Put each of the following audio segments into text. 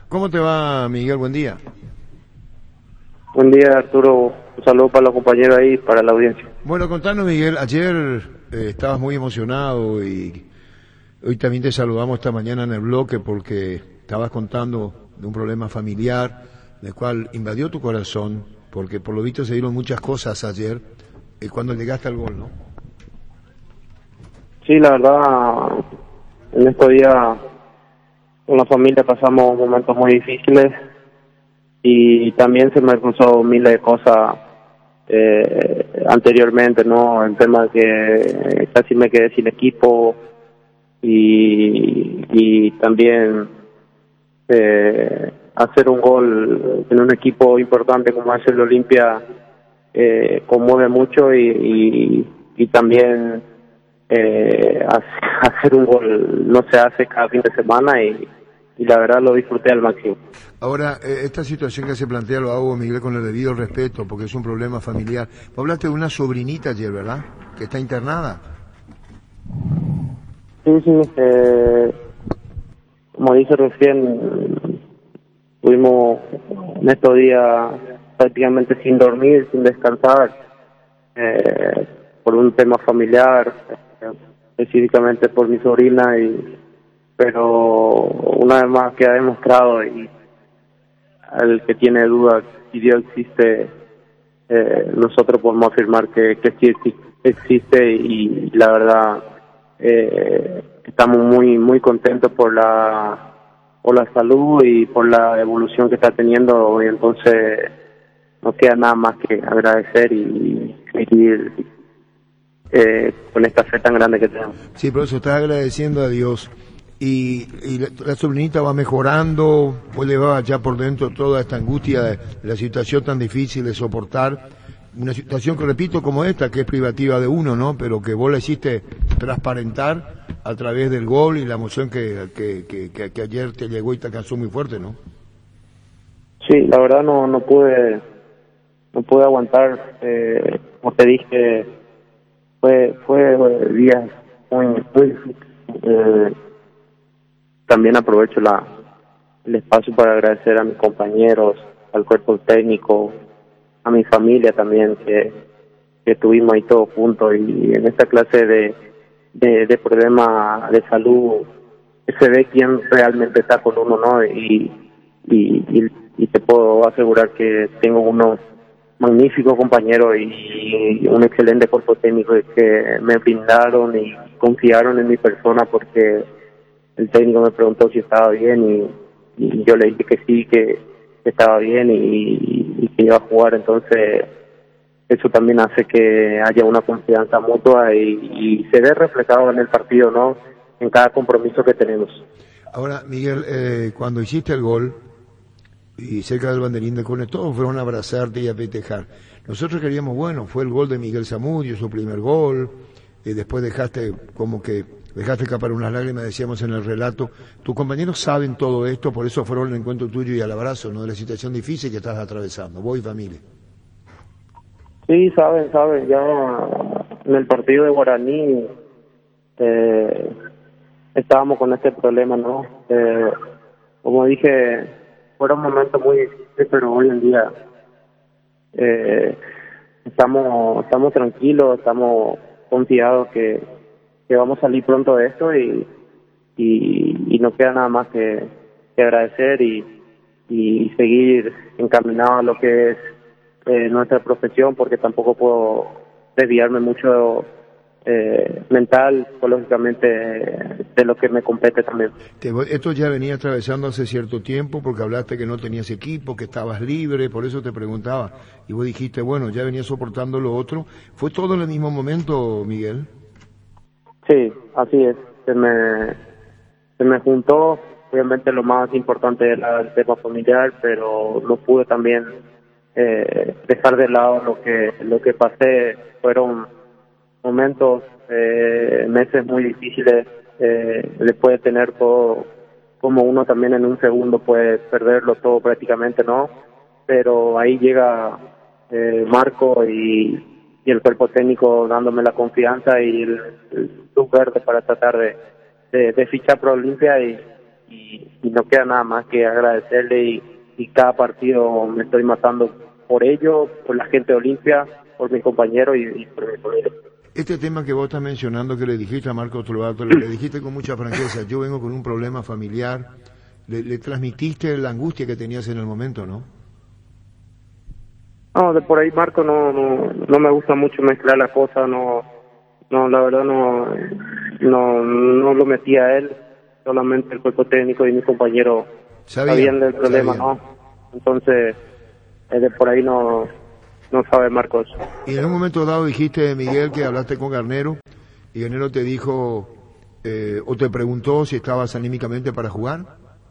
¿Cómo te va, Miguel? Buen día. Buen día, Arturo. Un saludo para los compañeros ahí y para la audiencia. Bueno, contanos, Miguel, ayer estabas muy emocionado y hoy también te saludamos esta mañana en el bloque porque estabas contando de un problema familiar, el cual invadió tu corazón, porque por lo visto se dieron muchas cosas ayer cuando llegaste al gol, ¿no? Sí, la verdad, en estos días con la familia pasamos momentos muy difíciles y también se me cruzó miles de cosas anteriormente, ¿no? El tema de que casi me quedé sin equipo y también hacer un gol en un equipo importante como es el Olimpia conmueve mucho y también hacer un gol no se hace cada fin de semana y la verdad lo disfruté al máximo. Ahora, esta situación que se plantea lo hago, Miguel, con el debido respeto, porque es un problema familiar. Vos hablaste de una sobrinita ayer, ¿verdad? Que está internada. Sí, como dije recién, estuvimos en estos días prácticamente sin dormir, sin descansar, por un tema familiar, específicamente por mi sobrina, pero una vez más queda demostrado y al que tiene dudas si Dios existe, nosotros podemos afirmar que sí existe y la verdad estamos muy contentos por la salud y por la evolución que está teniendo, y entonces no queda nada más que agradecer y seguir con esta fe tan grande que tenemos. Sí, por eso estás agradeciendo a Dios. Y la sobrinita va mejorando, pues le va ya por dentro toda esta angustia de la situación tan difícil de soportar. Una situación que repito como esta, que es privativa de uno, ¿no? Pero que vos la hiciste transparentar a través del gol y la emoción que ayer te llegó y te alcanzó muy fuerte, ¿no? Sí, la verdad no pude aguantar, como te dije, fue días muy difíciles. También aprovecho el espacio para agradecer a mis compañeros, al cuerpo técnico, a mi familia también, que estuvimos ahí todos juntos, y en esta clase de problemas de salud se ve quién realmente está con uno, ¿no? Y te puedo asegurar que tengo unos magníficos compañeros y un excelente cuerpo técnico que me brindaron y confiaron en mi persona, porque el técnico me preguntó si estaba bien y yo le dije que sí, que estaba bien y que iba a jugar. Entonces eso también hace que haya una confianza mutua y se ve reflejado en el partido, ¿no? En cada compromiso que tenemos. Ahora, Miguel, cuando hiciste el gol y cerca del banderín de Cone, todos fueron a abrazarte y a festejar. Nosotros queríamos, bueno, fue el gol de Miguel Zamudio, su primer gol, y después dejaste escapar unas lágrimas, decíamos en el relato. Tus compañeros saben todo esto, por eso fueron al encuentro tuyo y al abrazo, ¿no? De la situación difícil que estás atravesando, vos y familia. Sí, saben, ya en el partido de Guaraní estábamos con este problema, ¿no? Como dije, fueron momentos muy difíciles, pero hoy en día estamos tranquilos, estamos confiados que vamos a salir pronto de esto y no queda nada más que agradecer y seguir encaminado a lo que es nuestra profesión, porque tampoco puedo desviarme mucho mental, psicológicamente de lo que me compete también. Esto ya venía atravesando hace cierto tiempo, porque hablaste que no tenías equipo, que estabas libre, por eso te preguntaba. Y vos dijiste, bueno, ya venía soportando lo otro. ¿Fue todo en el mismo momento, Miguel? Sí, así es. Se me juntó, obviamente lo más importante era el tema familiar, pero no pude también dejar de lado lo que pasé. Fueron momentos, meses muy difíciles, después de tener todo, como uno también en un segundo puede perderlo todo prácticamente, ¿no? Pero ahí llega Marco y el cuerpo técnico dándome la confianza y el luz verde para tratar de fichar por Olimpia y no queda nada más que agradecerle y cada partido me estoy matando por ello, por la gente de Olimpia, por mis compañeros y por mi familia. Este tema que vos estás mencionando, que le dijiste a Marcos Trovato, le dijiste con mucha franqueza, yo vengo con un problema familiar, le transmitiste la angustia que tenías en el momento, ¿no? No, de por ahí, Marco, no me gusta mucho mezclar las cosas, no, la verdad no lo metí a él, solamente el cuerpo técnico y mis compañeros sabían del problema, ¿no? Entonces, de por ahí no sabe Marcos. Y en un momento dado dijiste, Miguel, que hablaste con Garnero, y Garnero te dijo, o te preguntó si estabas anímicamente para jugar.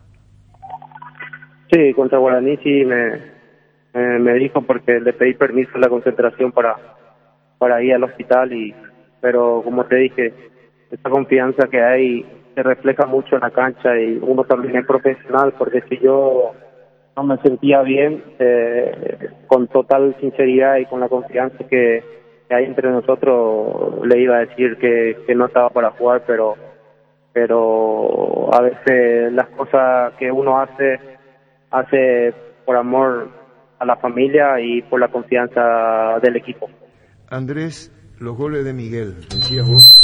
Sí, contra Guaraní sí me dijo, porque le pedí permiso en la concentración para ir al hospital, pero como te dije, esa confianza que hay se refleja mucho en la cancha y uno también es profesional, porque si yo no me sentía bien, con total sinceridad y con la confianza que hay entre nosotros, le iba a decir que no estaba para jugar, pero a veces las cosas que uno hace por amor a la familia y por la confianza del equipo. Andrés, los goles de Miguel, decías vos.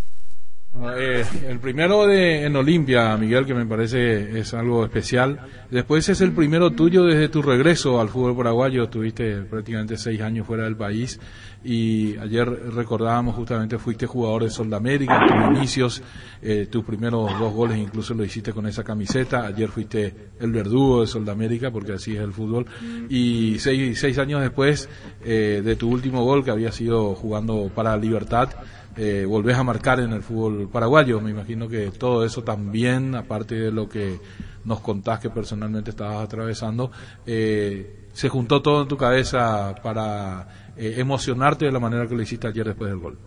El primero en Olimpia, Miguel, que me parece es algo especial. Después es el primero tuyo desde tu regreso al fútbol paraguayo. Tuviste prácticamente 6 años fuera del país y ayer recordábamos justamente fuiste jugador de Soldamérica en tus inicios, tus primeros 2 goles incluso lo hiciste con esa camiseta. Ayer fuiste el verdugo de Soldamérica, porque así es el fútbol. Y 6 años después de tu último gol, que había sido jugando para Libertad, volvés a marcar en el fútbol paraguayo. Me imagino que todo eso también, aparte de lo que nos contás que personalmente estabas atravesando, se juntó todo en tu cabeza para emocionarte de la manera que lo hiciste ayer después del gol.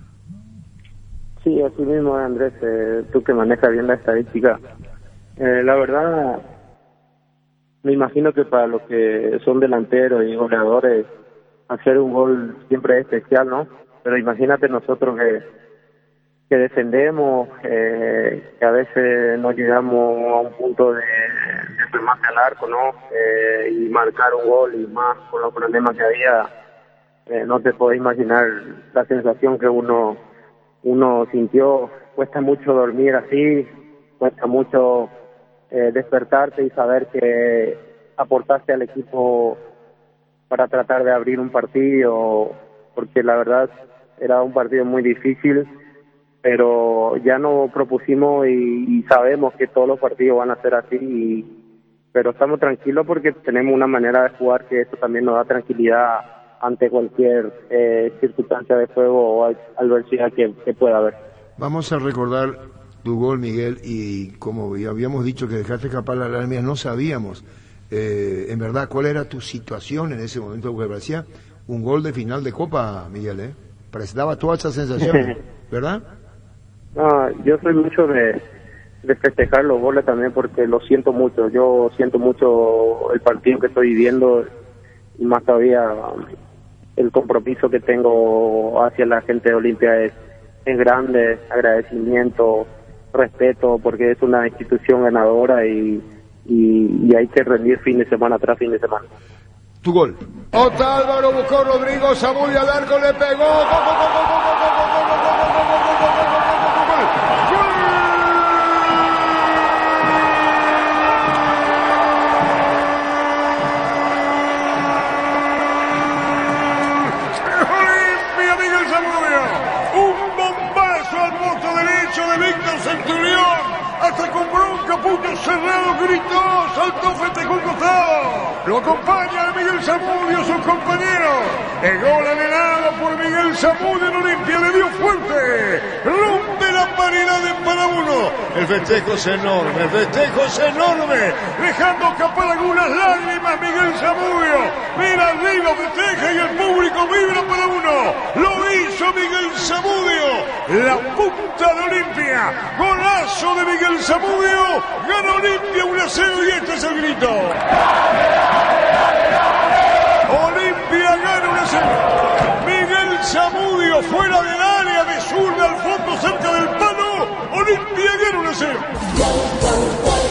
Sí, así mismo, Andrés, tú que manejas bien la estadística, la verdad me imagino que para los que son delanteros y goleadores hacer un gol siempre es especial, ¿no? Pero imagínate nosotros que defendemos, que a veces no llegamos a un punto de remate al arco, ¿no? Y marcar un gol, y más con los problemas que había, no te podés imaginar la sensación que uno sintió. Cuesta mucho dormir así, cuesta mucho despertarte y saber que aportaste al equipo para tratar de abrir un partido, porque la verdad era un partido muy difícil, pero ya nos propusimos y sabemos que todos los partidos van a ser así, pero estamos tranquilos porque tenemos una manera de jugar que esto también nos da tranquilidad ante cualquier circunstancia de juego o adversidad que pueda haber. Vamos a recordar tu gol, Miguel, y como habíamos dicho que dejaste escapar la alarma, no sabíamos en verdad cuál era tu situación en ese momento, porque parecía un gol de final de Copa, Miguel, daba toda esa sensación, ¿verdad? No, yo soy mucho de festejar los goles también, porque lo siento mucho. Yo siento mucho el partido que estoy viviendo, y más todavía el compromiso que tengo hacia la gente de Olimpia es grande. Agradecimiento, respeto, porque es una institución ganadora y hay que rendir fin de semana tras fin de semana. Tu gol. Ota Álvaro, buscó Rodrigo Zamudio al arco, le pegó. Olimpia, Miguel Zamudio. Un bombazo al punto derecho de Víctor Centurión. Hasta con bronca, puño cerrado, gritó, saltó, festejó un costado. Lo acompaña Miguel Zamudio, sus compañeros. El gol anhelado por Miguel Zamudio en Olimpia, le dio fuerte. Rompe la paridad de para uno. El festejo es enorme, dejando escapar algunas lágrimas Miguel Zamudio. Mira arriba, festeja y el público vibra para uno. Lo hizo Miguel Zamudio, la punta de Olimpia. Golazo de Miguel Zamudio, gana Olimpia 1-0 y este es el grito. Olimpia gana 1-0. Miguel Zamudio fuera del área, de zurda al fondo cerca del palo. Olimpia gana 1-0.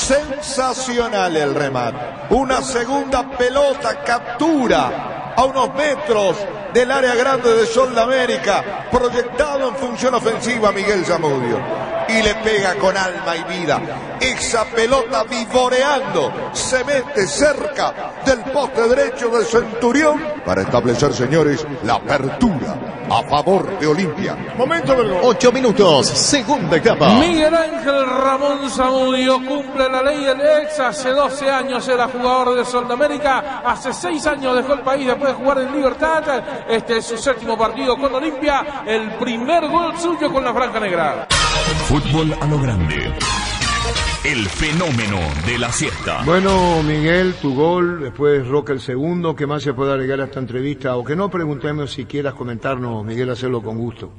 sensacional el remate. Una segunda pelota, captura a unos metros del área grande de Sol de América, proyectado en función ofensiva Miguel Zamudio, y le pega con alma y vida. Esa pelota vivoreando se mete cerca del poste derecho del Centurión para establecer, señores, la apertura a favor de Olimpia. Momento del gol. 8 minutos, segunda etapa. Miguel Ángel Ramón Zamudio cumple la ley del ex. Hace 12 años era jugador de Sol de América. Hace 6 años dejó el país después de jugar en Libertad. Este es su 7º partido con Olimpia. El primer gol suyo con la franja negra. Fútbol a lo grande. El fenómeno de la siesta. Bueno, Miguel, tu gol, después Roca el segundo. ¿Qué más se puede agregar a esta entrevista? O que no, preguntemos si quieras comentarnos, Miguel, hacerlo con gusto.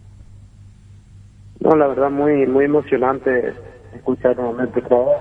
No, la verdad muy emocionante escuchar nuevamente todo.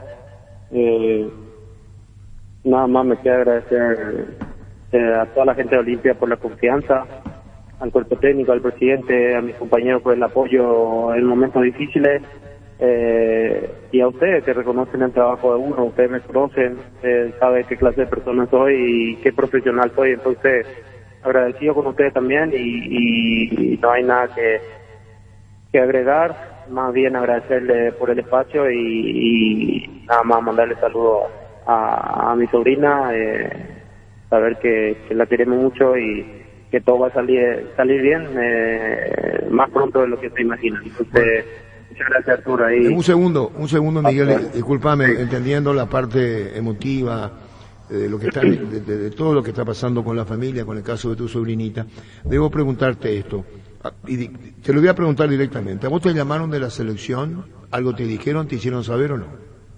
Nada más me queda agradecer a toda la gente de Olimpia por la confianza, al cuerpo técnico, al presidente, a mis compañeros por el apoyo en momentos difíciles, y a ustedes que reconocen el trabajo de uno. Ustedes me conocen, saben qué clase de persona soy y qué profesional soy. Entonces, agradecido con ustedes también, y no hay nada que agregar, más bien agradecerle por el espacio y nada más mandarle saludos a mi sobrina, saber que la queremos mucho y que todo va a salir bien, más pronto de lo que se imagina. Entonces, muchas gracias, Arturo. Ahí. Un segundo, Miguel, discúlpame, entendiendo la parte emotiva de lo que está, de todo lo que está pasando con la familia, con el caso de tu sobrinita, debo preguntarte esto, y te lo voy a preguntar directamente. ¿A vos te llamaron de la selección? ¿Algo te dijeron, te hicieron saber o no?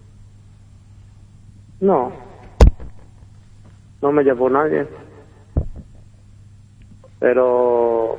No me llamó nadie, pero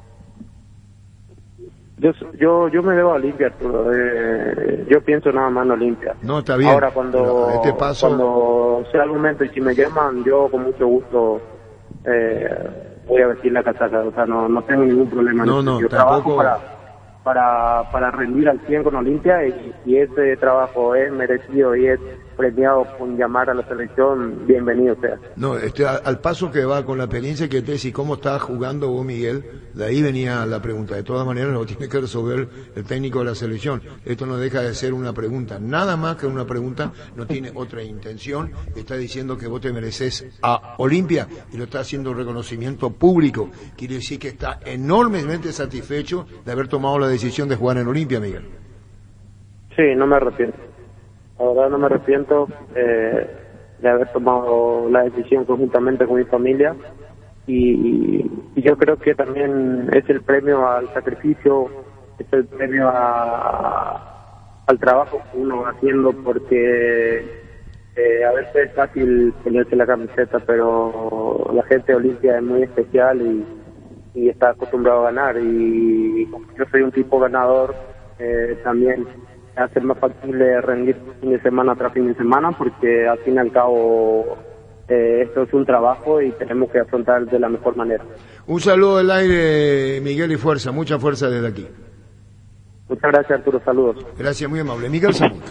yo me debo a Olimpia, Arturo. Yo pienso nada más en Olimpia. No, está bien. Ahora cuando sea el momento y si me llaman, yo con mucho gusto voy a vestir la casaca. O sea, no tengo ningún problema. Yo trabajo para rendir al 100 con Olimpia, y ese trabajo es merecido y es premiado con llamar a la selección, bienvenido sea. No, al paso que va con la experiencia que te y cómo estás jugando vos, Miguel, de ahí venía la pregunta. De todas maneras lo tiene que resolver el técnico de la selección. Esto no deja de ser una pregunta, nada más que una pregunta, no tiene otra intención. Está diciendo que vos te mereces a Olimpia y lo está haciendo reconocimiento público. Quiere decir que está enormemente satisfecho de haber tomado la decisión de jugar en Olimpia, Miguel. Sí, no me arrepiento. La verdad no me arrepiento de haber tomado la decisión conjuntamente con mi familia, y yo creo que también es el premio al sacrificio, es el premio al trabajo que uno va haciendo, porque a veces es fácil ponerse la camiseta, pero la gente de Olimpia es muy especial y está acostumbrado a ganar, y como yo soy un tipo ganador, también hacer más factible rendir fin de semana tras fin de semana, porque al fin y al cabo esto es un trabajo y tenemos que afrontar de la mejor manera. Un saludo del aire, Miguel, y fuerza, mucha fuerza desde aquí. Muchas gracias, Arturo, saludos. Gracias, muy amable. Miguel Zamudio.